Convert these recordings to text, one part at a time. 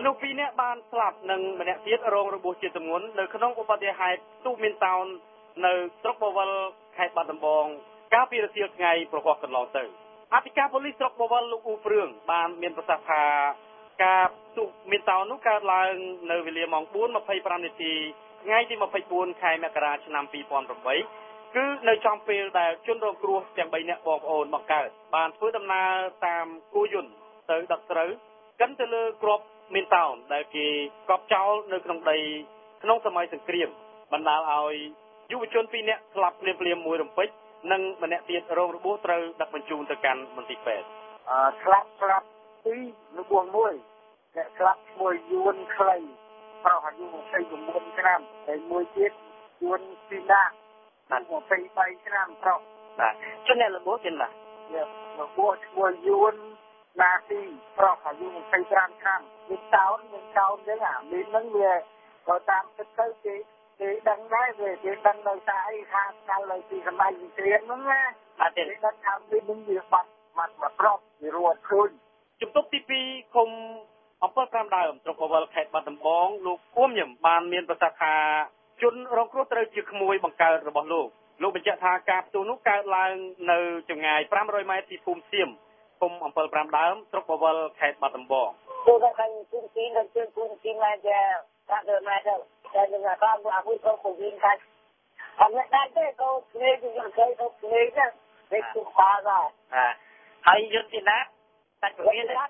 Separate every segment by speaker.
Speaker 1: មនុស្សពីរនាក់បានស្លាប់និងម្នាក់ទៀតរងរបួសជាទម្ងន់នៅក្នុងឧបទ្ទហេតុទូមានតោននៅស្រុកបវលខេត្តបាត់ដំបងកាលពីរសៀលថ្ងៃប្រហ័សកន្លងទៅអធិការប៉ូលីសស្រុកបវលលោកអ៊ូព្រឿងបានមានប្រសាសន៍ថាការទូមានតោននោះកើតឡើងនៅវេលាម៉ោង 4:25 នាទីថ្ងៃទី24ខែមករាឆ្នាំ2008គឺនៅចំពេលដែលជនរងគ្រោះទាំង3នាក់បងប្អូនបង្កើតបានធ្វើដំណើរតាមគោយន្តទៅដឹកស្រូវកិនទៅលើគ្រាប់មានតោនដែលគេកប់ចោលនៅក្នុងដីក្នុងសម័យសង្គ្រាមបណ្ដាលឲ្យយុវជន2នាក់ស្លាប់ភ្លាមៗមួយរំពេចនិងម្នាក់ទៀតរងរបួសត្រូវដឹកបញ្ជូនទៅកាន់មន្ទីរពេទ្យ
Speaker 2: ស្លាប់ពីររបួសមួយអ្នកស្លាប់ឈ្មោះយួនខ្លីប្រុសអាយុ29ឆ្នាំហើយមួយទៀតយួនពីណា23ឆ្នាំប្រុស
Speaker 1: បាទជនអ្នករបួសទៀតបាទ
Speaker 2: របួសឈ្មោះយួនណាទីប្រុសអាយុ25ឆ្នាំមានតោនចឹងអាមាននឹងវាបើតាមទឹកទៅគេដឹងដែរគេដឹងនៅតែអីថាស្គាល់នៅពីសម័យសង្គ្រាមហ្នឹងណា
Speaker 1: អត់ទេ
Speaker 2: ដឹងថាវានឹងវាបាត់ប្រុសវារត់ឃើញ
Speaker 1: ជំទប់ទី2ឃុំអំពើ5ដើមស្រុកបវលខេត្តបាត់ដំបងលោកគួមញឹមបានមានប្រសាសន៍ថាជនរងគ្រោះត្រូវជាក្មួយបង្កើតរបស់លោកបញ្ជាក់ថាការផ្ទុះនោះកើតឡើងនៅចម្ងាយ500ម៉ែត្រពីភូមិសៀមឃុំអំពើ5ដើមស្រុកបវលខេត្តបាត់ដំបង
Speaker 2: ទូទៅខាងភូមិសៀមដល់ជើងភូមិសៀមមកជា500ម៉ែត្រតែនឹងអាកាមអាមួយក៏ពវិញថាអត់ដែរទេក៏គ្នាយើងเคยទៅគ្នាណាវាទុកបាដែរ
Speaker 1: ហើយយន្តទីណាតាច់ពវៀន
Speaker 2: ប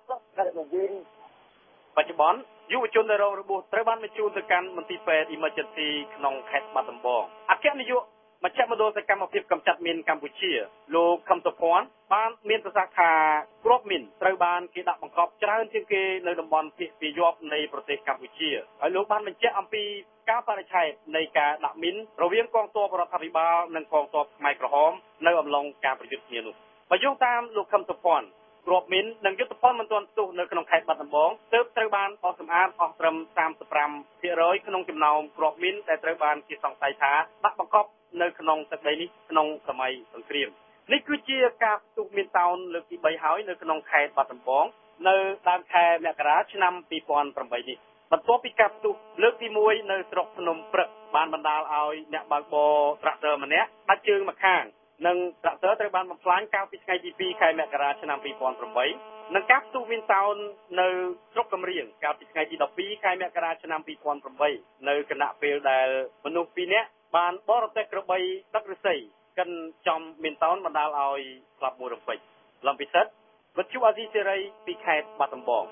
Speaker 1: ច្ចុប្បន្នយុវជនដែលរងរបួសត្រូវបានបញ្ជូនទៅកាន់មន្ទីរពេទ្យ Emergency ក្នុងខេត្តបាត់ដំបងអគ្គនាយកមជ្ឈមណ្ឌលសកម្មភាពកម្ចាត់មីនកម្ពុជាលោកខឹមសុភ័ណ្ឌបានមានប្រសាសន៍ថាគ្រាប់មីនត្រូវបានគេដាក់បង្កប់ច្រើនជាងគេនៅតំបន់ភាគពាយ័ព្យនៃប្រទេសកម្ពុជាហើយលោកបានបញ្ជាក់អំពីការបរិច្ឆេទនៃការដាក់មីនរវាងកងទ័ពរដ្ឋាភិបាលនិងកងទ័ពខ្មែរក្រហមនៅអំឡុងការប្រយុទ្ធគ្នានោះបើយោងតាមលោកខឹមសុភ័ណ្ឌគ្រាប់មីននិងយុទ្ធផលមិនទាន់ផ្ទុះនៅក្នុងខេត្តបាត់ដំបងទើបត្រូវបានបោះសម្អាតអស់ត្រឹម 35% ក្នុងចំណោមគ្រាប់មីនដែលត្រូវបានគេសង្ស័យថាដាក់បង្កប់នៅក្នុងទឹកដីនេះក្នុងសម័យសង្គ្រាមនេះគឺជាការផ្ទុះមានតោនលើកទី3ហើយនៅក្នុងខេត្តបាត់ដំបងនៅដើមខែមករាឆ្នាំ2008នេះបន្ទាប់ពីការផ្ទុះលើកទី1នៅស្រុកភ្នំព្រឹកបានបណ្ដាលឲ្យអ្នកបើកបរត្រាក់ទ័រម្នាក់ដាច់ជើងម្ខាងនិងត្រាក់ទ័រត្រូវបានបំផ្លាញកាលពីថ្ងៃទី2ខែមករាឆ្នាំ2008និងការផ្ទុះមានតោននៅស្រុកកំរៀងកាលពីថ្ងៃទី12ខែមករាឆ្នាំ2008នៅគណៈពេលដែលមនុស្ស2នាក់បានបរទេះក្របីដឹកឫស្សីកិនចំមានតោនបណ្ដាលឲ្យស្លាប់មួយរំពេចឡំពិសិដ្ឋវិទ្យុអាស៊ីសេរីពីខេត្តបាត់ដំបង